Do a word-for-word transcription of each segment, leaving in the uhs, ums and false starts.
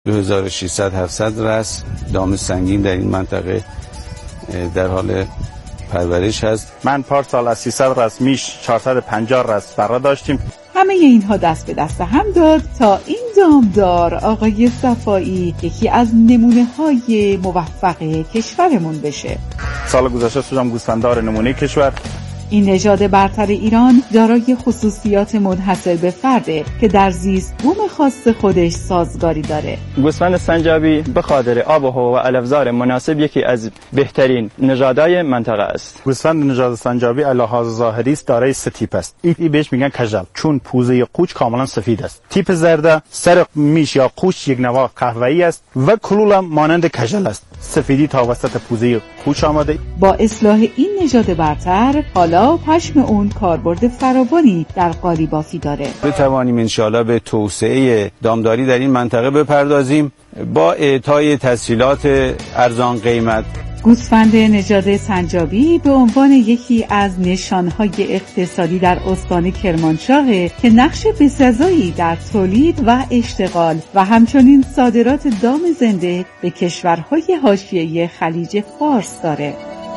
دو هزار و ششصد هفتصد رأس دام سنگین در این منطقه در حال پرورش هست. من پارسال از سیصد رأس میش چهارصد و پنجاه رأس برا داشتیم. همه اینها دست به دست هم داد تا این دامدار آقای صفایی یکی از نمونه های موفق کشورمون بشه. سال گذشته شدم گوسفنددار نمونه کشور. این نژاد برتر ایران دارای خصوصیات منحصر به فرده که در زیست بوم خاص خودش سازگاری داره. گوسفند سنجابی به خاطر آب و هوا و علفزار مناسب یکی از بهترین نژادهای منطقه است. گوسفند نژاد سنجابی لحاظ ظاهری است دارای سه تیپ است. این بهش میگن کژل، چون پوزه قوچ کاملا سفید است. تیپ زرده سر میش یا قوچ یک نواع قهوه‌ای است و کلول مانند کژل است. سفیدی تا وسط پوزه قوچ آمده. با اصلاح این نژاد برتر حالا پشم اون کاربرد فراوانی در قالیبافی داره. بتوانیم انشاءالله به توسعه دامداری در این منطقه بپردازیم با اعطای تسهیلات ارزان قیمت. گوسفند نژاد سنجابی به عنوان یکی از نشانهای اقتصادی در استان کرمانشاه که نقش بسزایی در تولید و اشتغال و همچنین صادرات دام زنده به کشورهای حاشیه خلیج فارس داره.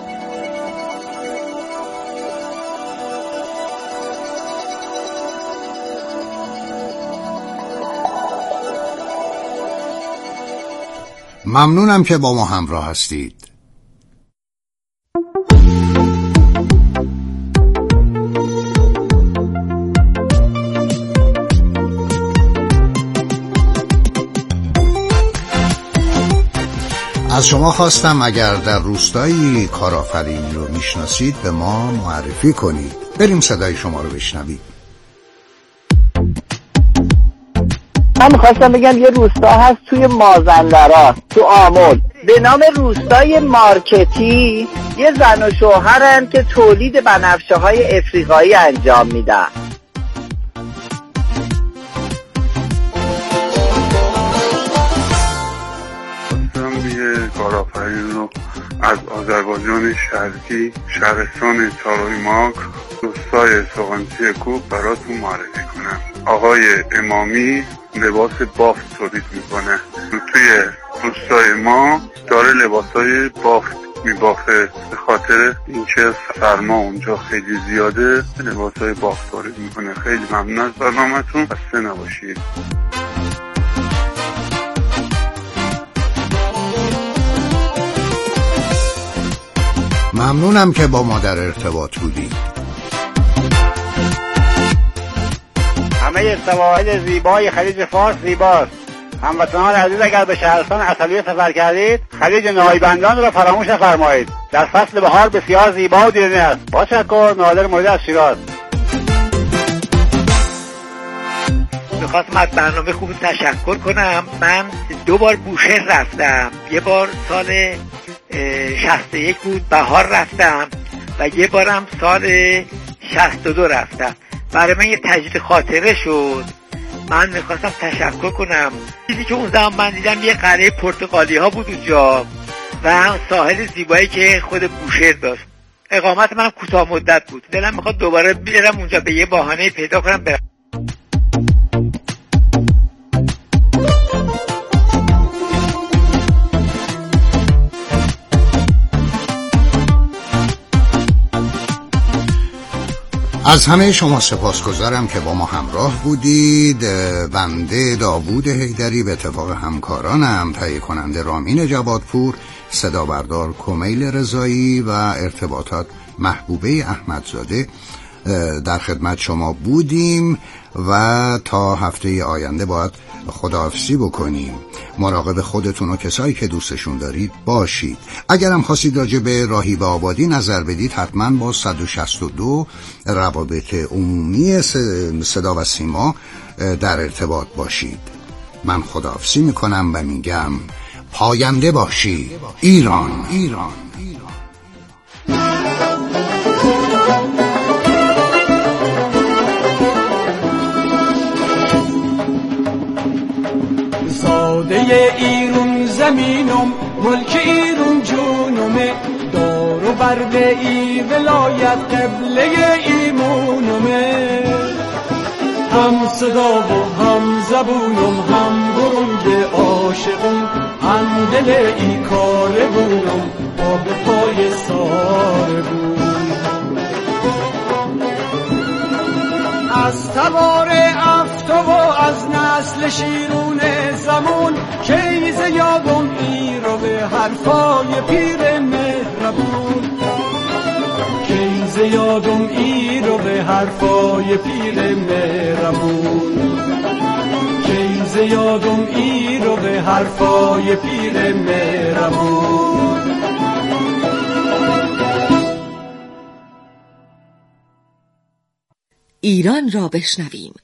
ممنونم که با ما همراه هستید. از شما خواستم اگر در روستایی کارآفرینی رو میشناسید به ما معرفی کنید. بریم صدای شما رو بشنوید. من میخواستم بگم یه روستا هست توی مازندران تو آمل به نام روستای مارکتی. یه زن و شوهرن که تولید بنفشه های افریقایی انجام میدن. یه کارآفرین رو از آذربایجان شرقی شهرستان تارویماک روستای سوغانچی کوب براتون معرفی کنم. آقای امامی لباس بافت تولید میکنه. توی روستای ما داره لباسای بافت میبافه. به خاطر اینکه سرما اونجا خیلی زیاده لباسای بافت تولید میکنه. خیلی ممنون از برنامه‌تون. خسته نباشید. ممنونم که با ما در ارتباط بودید. همه سواحل زیبای خلیج فارس زیباست. هموطنان عزیز اگر به شهرستان عسلویه سفر کردید خلیج نایبندان را فراموش نفرمایید. در فصل بهار بسیار زیبا و دیدنی است. با تشکر. نادر مولی از شیراز. میخواستم از برنامه خوب تشکر کنم. من دو بار بوشهر رفتم. یه بار سال شصت و یک بود بهار رفتم و یه بارم سال شصت و دو رفتم. برای من یه تجدید خاطره شد. من میخواستم تشکر کنم. چیزی که اون زمان من دیدم یه قلعه پرتغالی ها بود اونجا و ساحل زیبایی که خود بوشهر داشت. اقامت منم کوتاه مدت بود. دلم میخواد دوباره برم اونجا به یه بهانه پیدا کنم برم. از همه شما سپاسگزارم که با ما همراه بودید. بنده داوود حیدری به اتفاق همکارانم تهیه کننده رامین جوادپور، صدا بردار کمیل رضایی و ارتباطات محبوبه احمدزاده در خدمت شما بودیم و تا هفته آینده باید خداحافظی بکنیم. مراقب خودتون و کسایی که دوستشون دارید باشید. اگرم خواستید راجع به راهیب آبادی نظر بدید حتما با صد و شصت و دو روابط عمومی صدا و سیما در ارتباط باشید. من خداحافظی میکنم و میگم پاینده باشی ایران. ایران ساده ایرون زمینم ملک ایرون جونمه دار و برده ای ولایت قبله ایمونمه هم صدا و هم زبونم، هم گرنگ عاشقم، هم دل ای کار بونم، پا به پای سار بون. از تبار افتو و از نسل شیرون زمون، کیز یادم ای رو به حرفای پیر مهربون، کیز یادم ای رو به حرفای پیر مهربون، کیز یادم ای رو به حرفای پیر مهربون. ایران را بشنویم.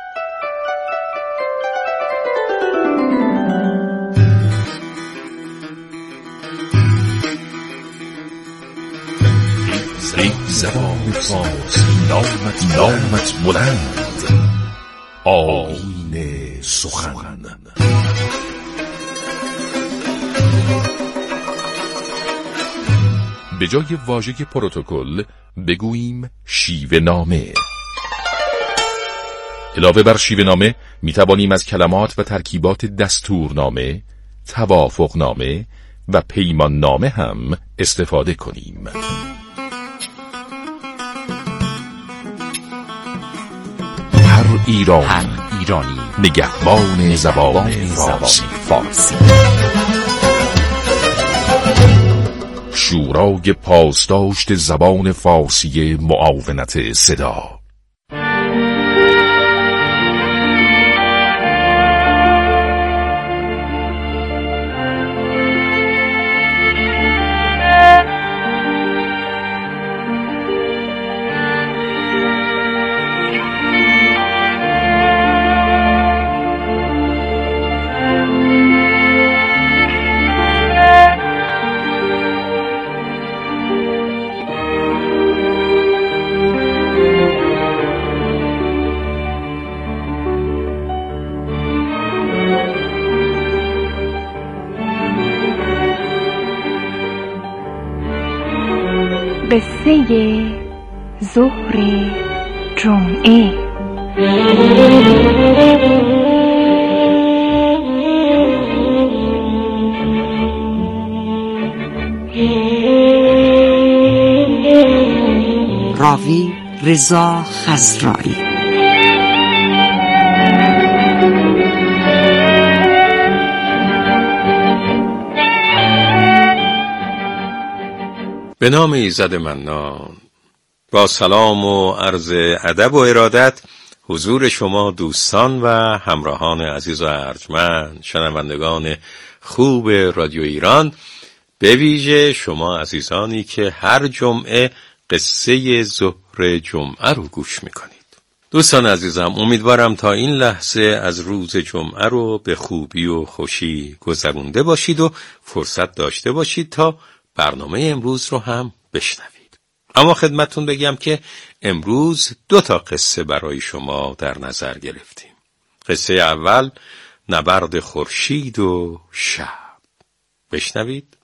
ای زبان فارسی نامت نامت بلند، آیین سخن. به جای واژه پروتکل بگوییم شیوه نامه. علاوه بر شیوه نامه می توانیم از کلمات و ترکیبات دستورنامه، توافقنامه و پیمان نامه هم استفاده کنیم. هر ایران هر ایرانی نگهبان زبان فارسی. فارسی. شورای پاسداشت زبان فارسی معاونت صدا. قصه ظهر جمعه. راوی رضا خضرایی. به نام ایزد منان. با سلام و عرض ادب و ارادت حضور شما دوستان و همراهان عزیز و ارجمند، شنوندگان خوب رادیو ایران، به ویژه شما عزیزانی که هر جمعه قصه ظهر جمعه رو گوش میکنید. دوستان عزیزم، امیدوارم تا این لحظه از روز جمعه رو به خوبی و خوشی گذرونده باشید و فرصت داشته باشید تا برنامه امروز رو هم بشنوید. اما خدمتتون بگم که امروز دو تا قصه برای شما در نظر گرفتیم. قصه اول نبرد خورشید و شب. بشنوید.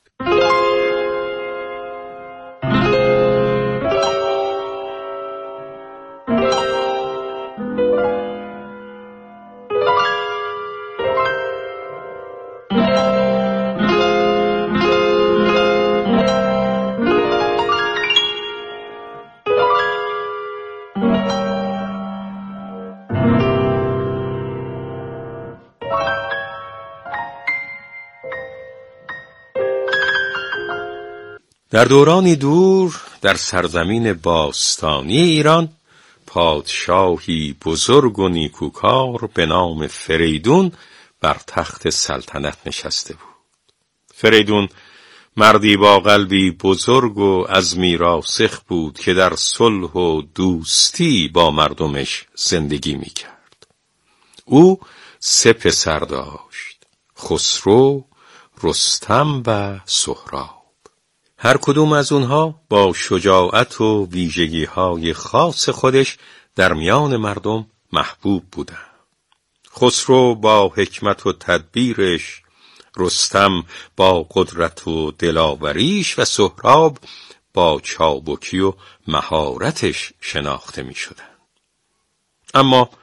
در دورانی دور در سرزمین باستانی ایران پادشاهی بزرگ و نیکوکار به نام فریدون بر تخت سلطنت نشسته بود. فریدون مردی با قلبی بزرگ و عزمی راسخ بود که در صلح و دوستی با مردمش زندگی می‌کرد. او سه پسر داشت: خسرو، رستم و سهراب. هر کدوم از اونها با شجاعت و ویژگی‌های خاص خودش در میان مردم محبوب بودند. خسرو با حکمت و تدبیرش، رستم با قدرت و دلاوریش و سهراب با چابکی و مهارتش شناخته می شدن. اما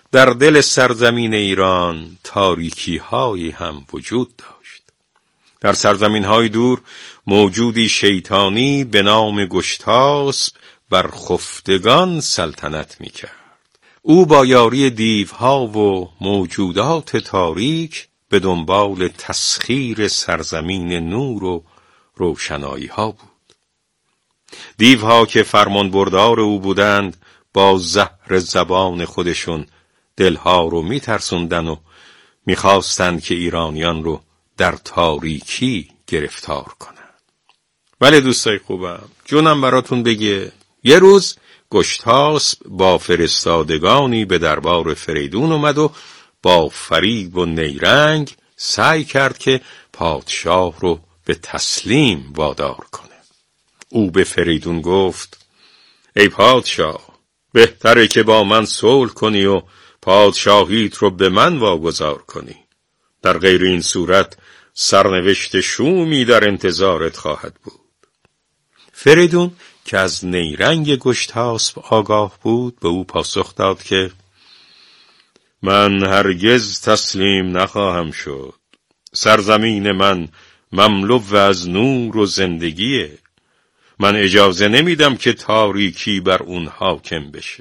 در دل سرزمین ایران تاریکی هایی هم وجود داشت. در سرزمین های دور موجودی شیطانی به نام گشتاسپ بر خفتگان سلطنت می کرد. او با یاری دیوها و موجودات تاریک به دنبال تسخیر سرزمین نور و روشنایی ها بود. دیوها که فرمان بردار او بودند با زهر زبان خودشون دلها رو می ترسوندن و می خواستند که ایرانیان رو در تاریکی گرفتار کنند. بله دوستای خوبم، جونم براتون بگه یه روز گشتاسپ با فرستادگانی به دربار فریدون اومد و با فریب و نیرنگ سعی کرد که پادشاه رو به تسلیم وادار کنه. او به فریدون گفت ای پادشاه، بهتره که با من صلح کنی و پادشاهیت رو به من واگذار کنی. در غیر این صورت سرنوشت شومی در انتظارت خواهد بود. فریدون که از نیرنگ گشتاسپ آگاه بود به او پاسخ داد که من هرگز تسلیم نخواهم شد. سرزمین من مملو از نور و زندگیه. من اجازه نمیدم که تاریکی بر اون حاکم بشه.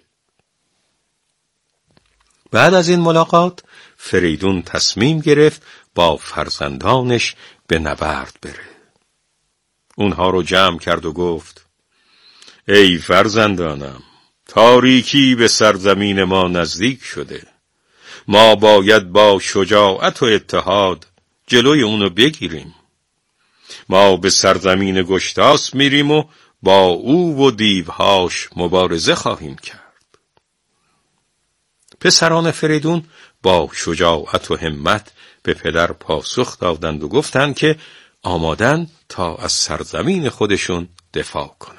بعد از این ملاقات فریدون تصمیم گرفت با فرزندانش به نبرد بره. اونها رو جمع کرد و گفت ای فرزندانم، تاریکی به سرزمین ما نزدیک شده. ما باید با شجاعت و اتحاد جلوی اونو بگیریم. ما به سرزمین گشتاسپ میریم و با او و دیوهاش مبارزه خواهیم کرد. پسران فریدون با شجاعت و همت به پدر پاسخ دادند و گفتند که آمادن تا از سرزمین خودشون دفاع کنند.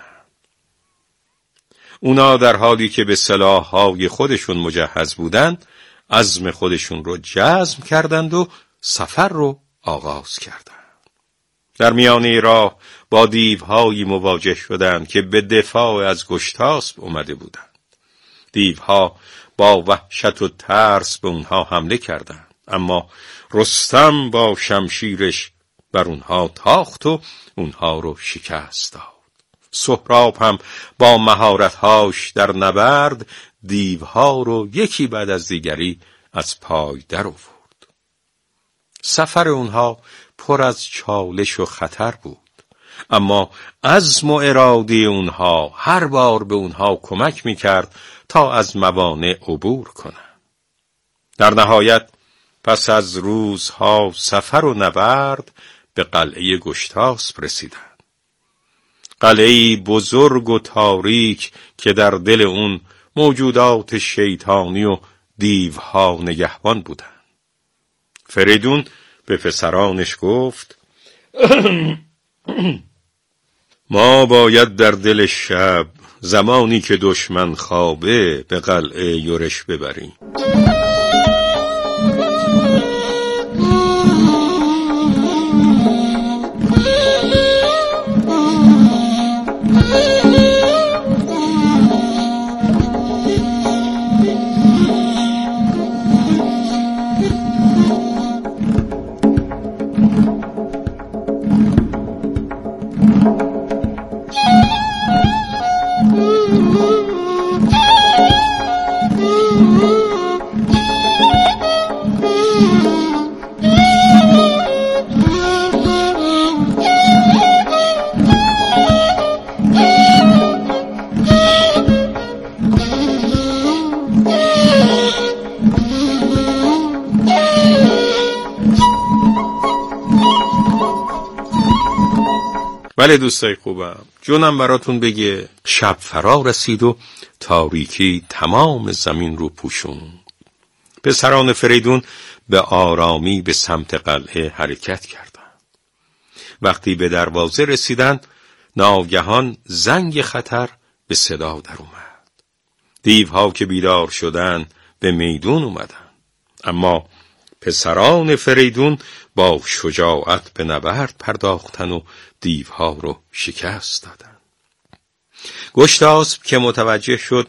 اونا در حالی که به سلاح‌های خودشون مجهز بودند، عزم خودشون رو جزم کردند و سفر رو آغاز کردند. در میانه راه با دیوهایی مواجه شدند که به دفاع از گشتاسپ اومده بودند. دیوها با وحشت و ترس به اونها حمله کردند، اما رستم با شمشیرش بر اونها تاخت و اونها رو شکست داد. سهراب هم با مهارت‌هاش در نبرد دیوها رو یکی بعد از دیگری از پای در آورد. سفر اونها پر از چالش و خطر بود، اما عزم و اراده اونها هر بار به اونها کمک میکرد تا از موانع عبور کنند. در نهایت پس از روزها سفر و نبرد به قلعه گشتاسپ رسیدند. قلعه‌ای بزرگ و تاریک که در دل اون موجودات شیطانی و دیوها نگهبان بودند. فریدون به پسرانش گفت ما باید در دل شب زمانی که دشمن خوابه به قلعه یورش ببریم. بله دوستای خوبم، جونم براتون بگه شب فرا رسید و تاریکی تمام زمین رو پوشوند. پسران فریدون به آرامی به سمت قلعه حرکت کردند. وقتی به دروازه رسیدند ناگهان زنگ خطر به صدا در اومد. دیوها که بیدار شدند به میدون اومدند، اما پسران فریدون با شجاعت به نبرد پرداختن و دیوها رو شکست دادن. گشتاسپ که متوجه شد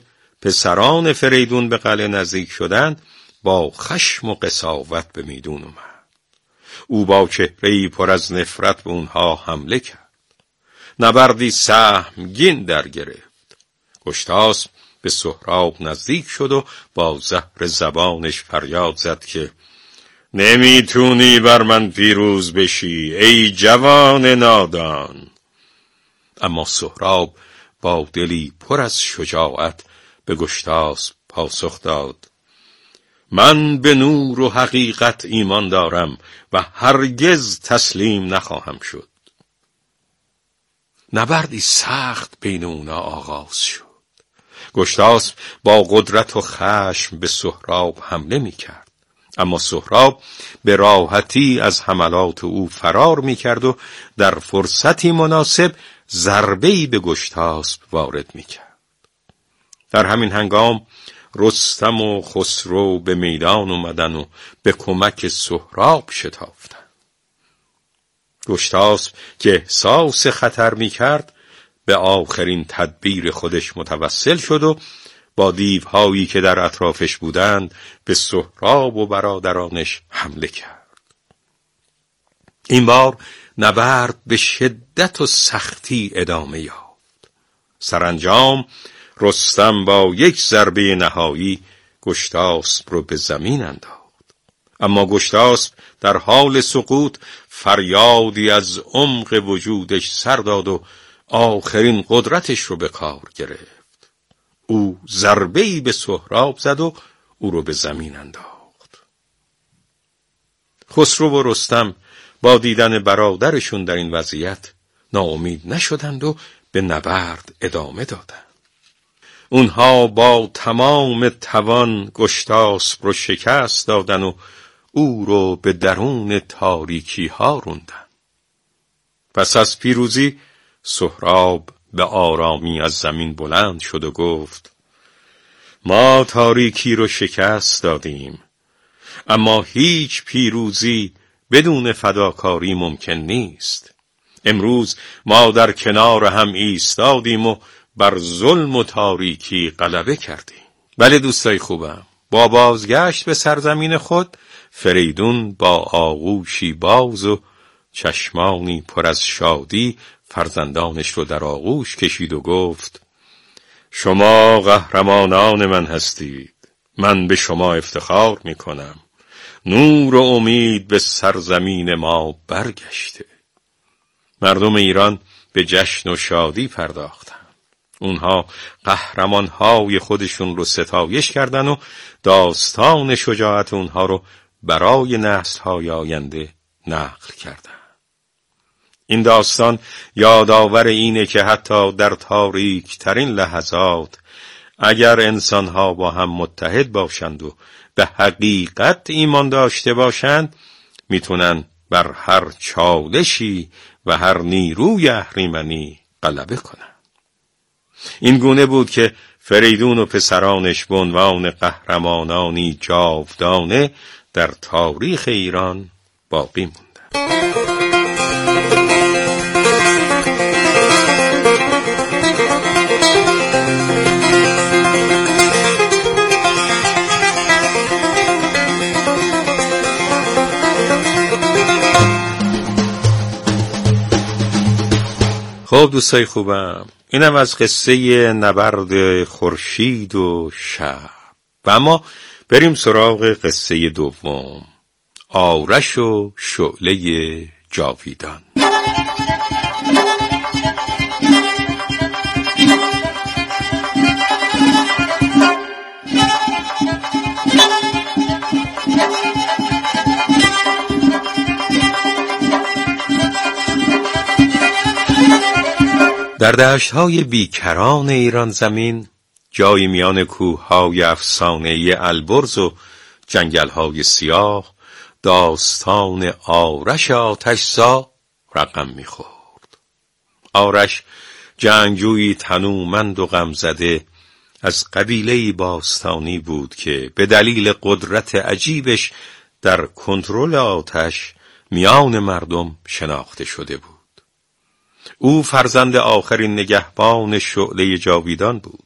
پسران فریدون به قلعه نزدیک شدند، با خشم و قساوت به میدون اومد. او با چهره‌ای پر از نفرت به اونها حمله کرد. نبردی سهمگین در گرفت. گشتاسپ به سهراب نزدیک شد و با زهر زبانش فریاد زد که نمیتونی بر من پیروز بشی ای جوان نادان. اما سهراب با دلی پر از شجاعت به گشتاسپ پاسخ داد من به نور و حقیقت ایمان دارم و هرگز تسلیم نخواهم شد. نبردی سخت بین اونا آغاز شد. گشتاسپ با قدرت و خشم به سهراب حمله می کرد. اما سهراب به راحتی از حملات او فرار می کرد و در فرصتی مناسب ضربه‌ای به گشتاسپ وارد می کرد. در همین هنگام رستم و خسرو به میدان اومدن و به کمک سهراب شتافتن. گشتاسپ که احساس خطر می کرد به آخرین تدبیر خودش متوسل شد و با دیوهایی که در اطرافش بودند به سهراب و برادرانش حمله کرد. این بار نبرد به شدت و سختی ادامه یافت. سرانجام رستم با یک ضربه نهایی گشتاسپ رو به زمین انداخت. اما گشتاسپ در حال سقوط فریادی از عمق وجودش سر داد و آخرین قدرتش رو به کار گرفت. او ضربه‌ای به سهراب زد و او رو به زمین انداخت. خسرو و رستم با دیدن برادرشون در این وضعیت ناامید نشدند و به نبرد ادامه دادند. اونها با تمام توان گشتاسپ رو شکست دادن و او رو به درون تاریکی ها روندن. پس از پیروزی سهراب به آرامی از زمین بلند شد و گفت ما تاریکی رو شکست دادیم، اما هیچ پیروزی بدون فداکاری ممکن نیست. امروز ما در کنار هم ایستادیم و بر ظلم و تاریکی غلبه کردیم. بله دوستای خوبم، با بازگشت به سرزمین خود فریدون با آغوشی باز و چشمانی پر از شادی فرزندانش رو در آغوش کشید و گفت شما قهرمانان من هستید. من به شما افتخار می کنم. نور و امید به سرزمین ما برگشته. مردم ایران به جشن و شادی پرداختند. اونها قهرمانهای خودشون رو ستایش کردن و داستان شجاعت اونها رو برای نسل‌های آینده نقل کردن. این داستان یادآور اینه که حتی در تاریک ترین لحظات اگر انسانها با هم متحد باشند و به حقیقت ایمان داشته باشند میتونن بر هر چالشی و هر نیروی اهریمنی غلبه کنند. این گونه بود که فریدون و پسرانش به عنوان قهرمانانی جاودانه در تاریخ ایران باقی موندند. خب دوستای خوبم، اینم از قصه نبرد خورشید و شب. و اما بریم سراغ قصه دوم، آرش و شعله جاویدان. در دشت‌های بیکران ایران زمین، جای میان کوه‌های افسانه‌ای البرز و جنگل‌های سیاه، داستان آرش آتش‌زا رقم می‌خورد. آرش جنگجویی تنومند و غمزده از قبیله‌ای باستانی بود که به دلیل قدرت عجیبش در کنترل آتش میان مردم شناخته شده بود. او فرزند آخرین نگهبان شعله جاویدان بود.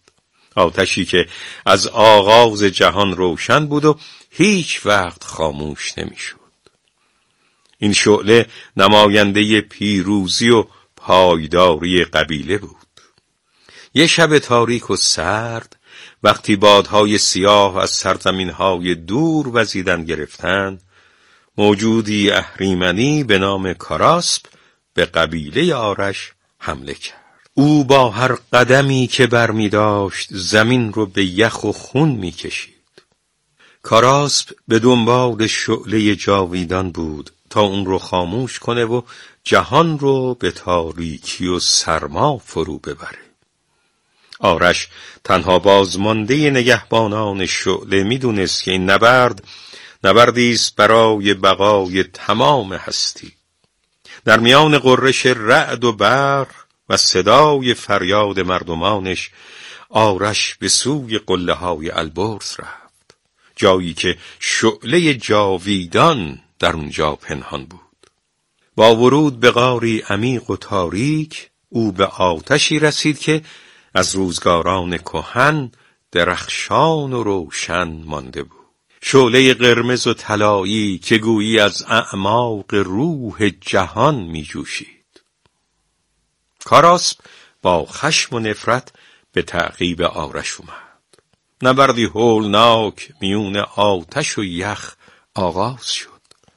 آتشی که از آغاز جهان روشن بود و هیچ وقت خاموش نمیشد. این شعله نماینده پیروزی و پایداری قبیله بود. یه شب تاریک و سرد، وقتی بادهای سیاه از سرزمینهای دور وزیدن گرفتند، موجودی اهریمنی به نام کاراسپ به قبیله آرش حمله کرد. او با هر قدمی که برمی داشت زمین رو به یخ و خون می کشید. کاراسپ به دنبال شعله جاویدان بود تا اون رو خاموش کنه و جهان رو به تاریکی و سرما فرو ببره. آرش تنها بازمانده نگهبانان شعله می دونست که این نبرد نبردی است برای بقای تمام هستی. در میان غرش رعد و برق و صدای فریاد مردمانش، آرش به سوی قله های البرز رفت، جایی که شعله جاویدان در اونجا پنهان بود. با ورود به غاری عمیق و تاریک، او به آتشی رسید که از روزگاران کهن درخشان و روشن مانده بود. شعله قرمز و طلایی که گویی از اعماق روح جهان می جوشید. کاراسپ با خشم و نفرت به تعقیب آرش اومد. نبردی هولناک میون آتش و یخ آغاز شد.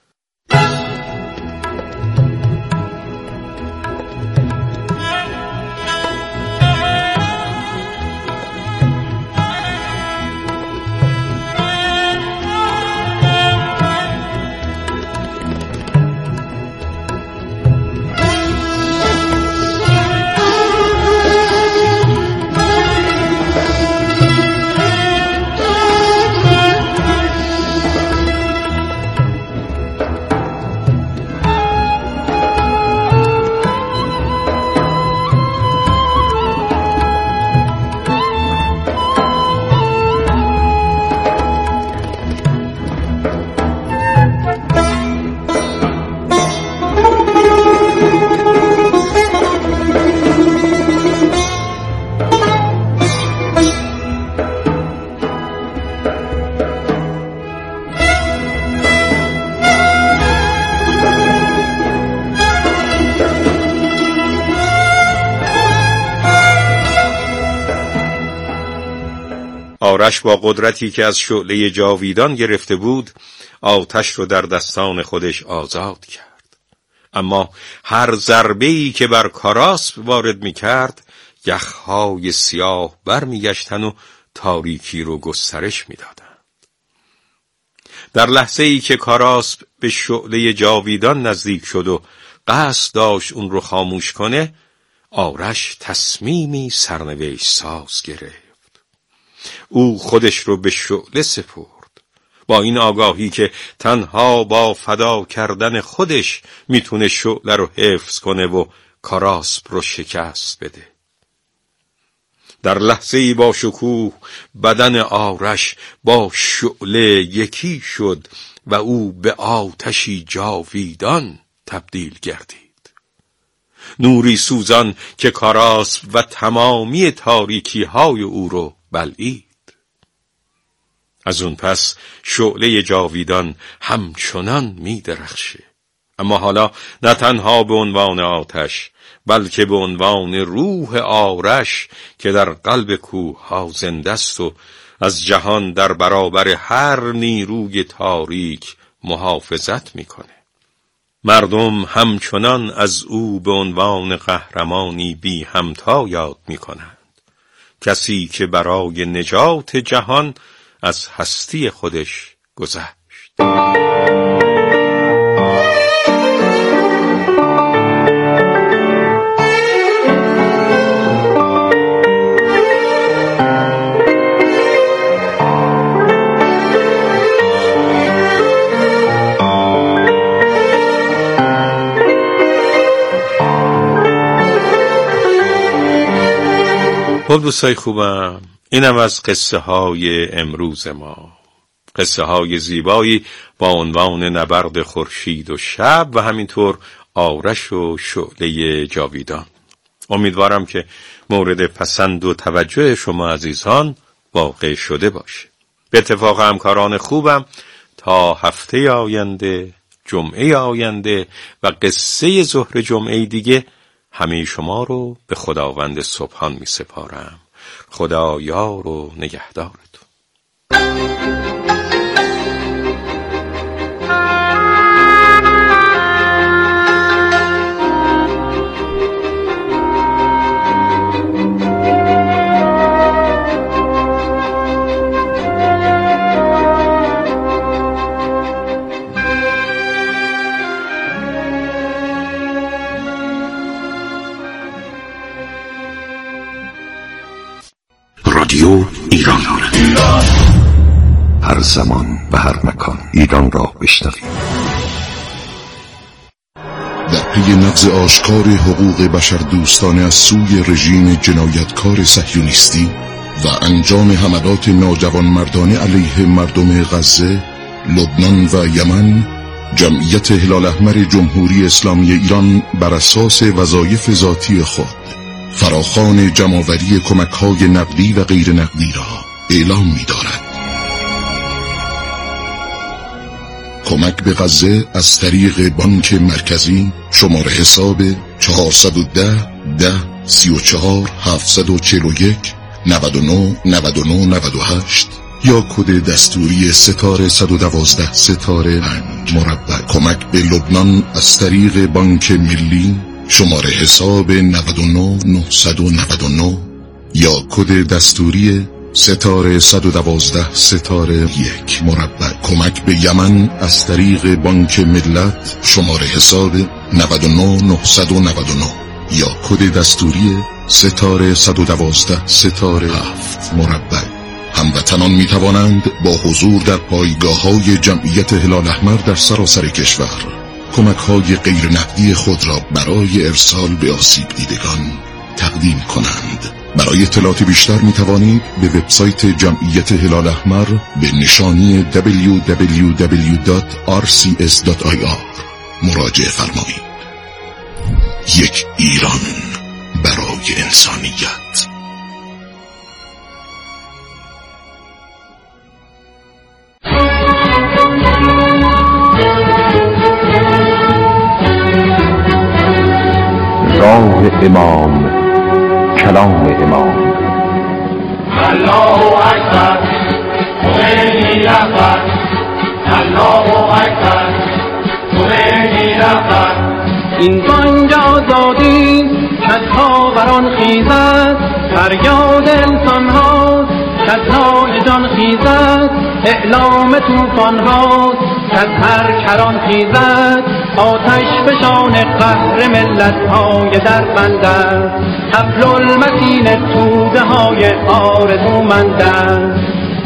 آرش با قدرتی که از شعله جاویدان گرفته بود، آتش رو در دستان خودش آزاد کرد. اما هر ضربه‌ای که بر کاراسپ وارد می‌کرد، یخ‌های سیاه برمیگشتن و تاریکی رو گسترش می‌دادند. در لحظه‌ای که کاراسپ به شعله جاویدان نزدیک شد و قصد داشت اون رو خاموش کنه، آرش تصمیمی سرنوشت ساز گرفت. او خودش رو به شعله سپرد، با این آگاهی که تنها با فدا کردن خودش میتونه شعله رو حفظ کنه و کاراسپ رو شکست بده. در لحظه‌ای با شکوه بدن آرش با شعله یکی شد و او به آتشی جاویدان تبدیل گردید. نوری سوزان که کاراسپ و تمامی تاریکی های او رو بلعید. از اون پس شعله جاویدان همچنان می درخشه، اما حالا نه تنها به عنوان آتش، بلکه به عنوان روح آرش که در قلب کوه ها زنده است و از جهان در برابر هر نیروی تاریک محافظت میکنه. مردم همچنان از او به عنوان قهرمانی بی همتا یاد میکنند، کسی که برای نجات جهان از هستی خودش گذشت. خب دوستای خوبم، اینم از قصه های امروز ما، قصه های زیبایی با عنوان نبرد خورشید و شب و همینطور آرش و شعله جاویدان. امیدوارم که مورد پسند و توجه شما عزیزان واقع شده باشه. به اتفاق همکاران خوبم تا هفته آینده، جمعه آینده و قصه ظهر جمعه دیگه همه شما رو به خداوند سبحان می سپارم. خدا یار و نگهدارتون. رادیو ایران، هر زمان و هر مکان ایران را بشنوید. در پی نقض آشکار حقوق بشر دوستانه از سوی رژیم جنایتکار صهیونیستی و انجام حملات ناجوانمردانه علیه مردم غزه، لبنان و یمن، جمعیت هلال احمر جمهوری اسلامی ایران بر اساس وظایف ذاتی خود فراخوان جمع‌آوری کمک‌های نقدی و غیر نقدی را اعلام می‌دارد. کمک به غزه از طریق بانک مرکزی شماره حساب چهارصد و ده ده سی و چهار هفتصد و چهل و یک نود و نه نود و نه نود و هشت یا کد دستوری ستاره صد و دوازده ستاره پنج مربع. کمک به لبنان از طریق بانک ملی شماره حساب نود و نه نهصد و نود و نه یا کد دستوری ستاره صد و دوازده ستاره یک مربع. کمک به یمن از طریق بانک ملت شماره حساب نود و نه نهصد و نود و نه یا کد دستوری ستاره صد و دوازده ستاره هفت مربع. هموطنان می توانند با حضور در پایگاه‌های جمعیت هلال احمر در سراسر کشور کمک‌های غیر نقدی خود را برای ارسال به آسیب دیدگان تقدیم کنند. برای اطلاعات بیشتر می توانید به وبسایت جمعیت هلال احمر به نشانی دبلیو دبلیو دبلیو دات آر سی اس دات آی آر مراجعه فرمایید. یک ایران برای انسانیت. راه امام، کلام امام. الله اکبر، خمینی رهبر. الله اکبر، خمینی رهبر. این بانگ آزادی کسها بران خیزد، فریاد انسان ها کسهای جان خیزد، اعلام توفان ها کس هر کران خیزد، آتش بشان قهر ملت های در بندد، حبل المتین توده های آرزومندد.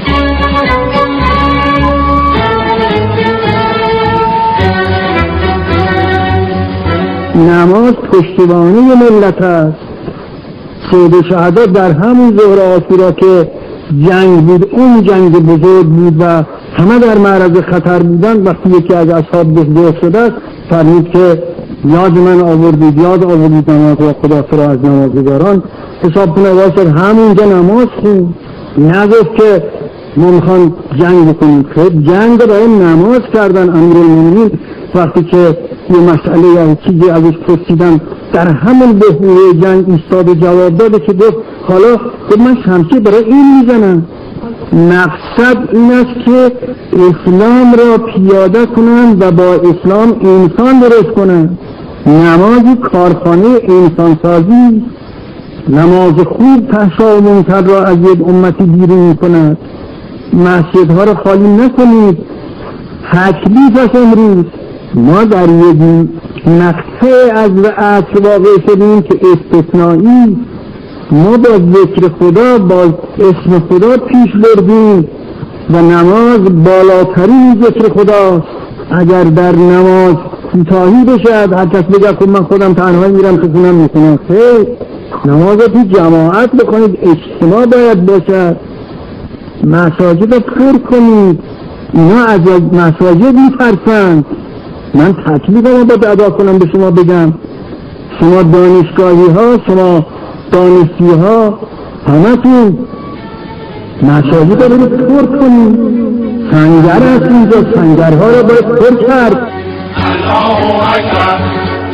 نماز پشتیبانی ملت است. سید شهدا در همون ظهر عاشورا که جنگ بود، اون جنگ بزرگ بود و همه در معرض خطر بودن، وقتی یکی از اصحاب بزرگ شده است فرمود که یاد من آوردید، یاد آوردید نماز و خدا را از نمازگاران حساب کنه. واسه همونجا نماز خون، نگفت که ما میخوان جنگ بکنیم. خیلی جنگ برای نماز کردن. امیرالمومنین وقتی که یه مسئله یا چیزی ازش پرسیدن در همون بحوره جنگ ایستاد و جواب داده که گفت حالا گفت من شمشیر برای این میزنم. مقصد این است که اسلام را پیاده کنند و با اسلام انسان درست کنند. نمازی کارخانه انسانسازی، نماز خوب تحشا و منکر را از یک امتی بیرون می‌کند. مسجدها را خالی نکنید. تکلیف است امروز. ما در یک نقطه از عصر واقع شدیم که استثنایی، ما با ذکر خدا با اسم خدا پیش بردیم و نماز بالاترین ذکر خداست. اگر در نماز کوتاهی بشد، هر کس بگه خب من خودم تنهایی میرم تو خونم میخونم، خیر، نماز تو جماعت بکنید، اجتماع باید باشد. مساجد رو پر کنید. اینا از مساجد میترسند. من تکلیفم رو باید ادا کنم به شما بگم. شما دانشگاهی ها، شما دانشجو ها همتون مساجد رو برید پر کنید. سنگر هست اینجا، سنگرها رو باید پر کرد. الله اکبر